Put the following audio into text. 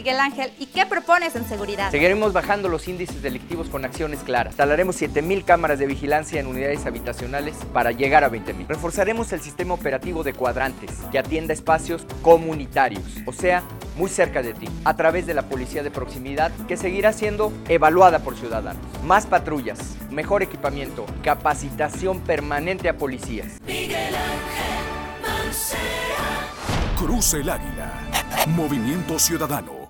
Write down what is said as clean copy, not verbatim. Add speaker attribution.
Speaker 1: Miguel Ángel, ¿y qué propones en seguridad?
Speaker 2: Seguiremos bajando los índices delictivos con acciones claras. Instalaremos 7,000 cámaras de vigilancia en unidades habitacionales para llegar a 20,000. Reforzaremos el sistema operativo de cuadrantes que atienda espacios comunitarios, o sea, muy cerca de ti, a través de la policía de proximidad que seguirá siendo evaluada por ciudadanos. Más patrullas, mejor equipamiento, capacitación permanente a policías.
Speaker 3: Miguel Ángel Mancera.
Speaker 4: Cruce el Águila. Movimiento Ciudadano.